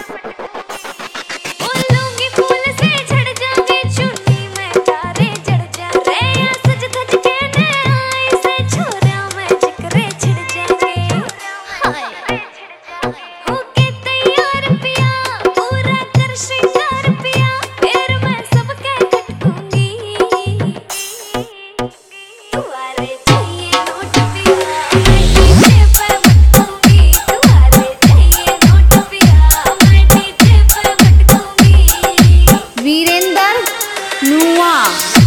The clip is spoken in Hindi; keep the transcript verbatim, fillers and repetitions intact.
बोलूंगी फूल से झड़ जावे चुन्नी में तारे जड़ जा रे या सज धज के ने आई से छोरा में जिक्रे छिड़ जावे हाय होके तैयार पिया पूरा कर श्रृंगार पिया फिर मैं सबके खटकूंगी तुम्हारे चाहिए नोट पिया मैं डीजे पर भटकूंगी तुम्हारे चाहिए नोट पिया मैं डीजे पर भटकूंगी वीरेंद्र नुआ।